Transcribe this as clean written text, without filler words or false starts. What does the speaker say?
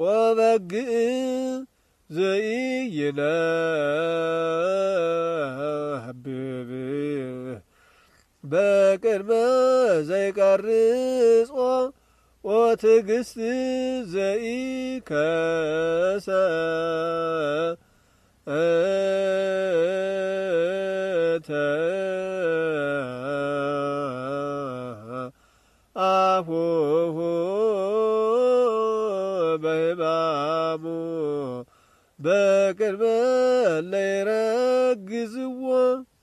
وبقى زينا حبيبي بكر ما زي كرس وتقست زي كاسا አፉሁ በሕማሙ በቅድመ ለይረግዝዎ